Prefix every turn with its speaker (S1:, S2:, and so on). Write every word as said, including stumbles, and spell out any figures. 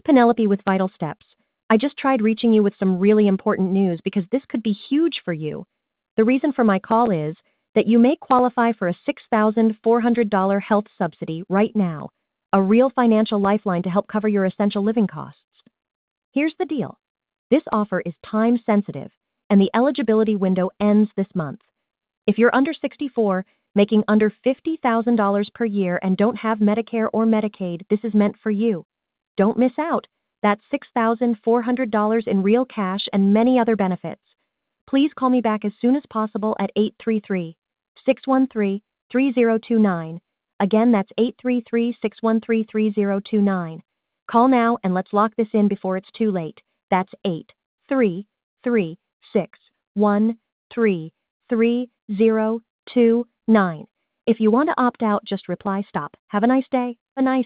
S1: Penelope with Vital Steps. I just tried reaching you with some really important news because this could be huge for you. The reason for my call is that you may qualify for a six thousand four hundred dollars health subsidy right now, a real financial lifeline to help cover your essential living costs. Here's the deal. This offer is time sensitive, and the eligibility window ends this month. If you're under sixty-four, making under fifty thousand dollars per year and don't have Medicare or Medicaid, this is meant for you. Don't miss out. That's six thousand four hundred dollars in real cash and many other benefits. Please call me back as soon as possible at eight three three, six one three, three zero two nine. Again, that's eight three three, six one three, three zero two nine. Call now and let's lock this in before it's too late. That's eight three three, six one three, three zero two nine. If you want to opt out, just reply stop. Have a nice day. A nice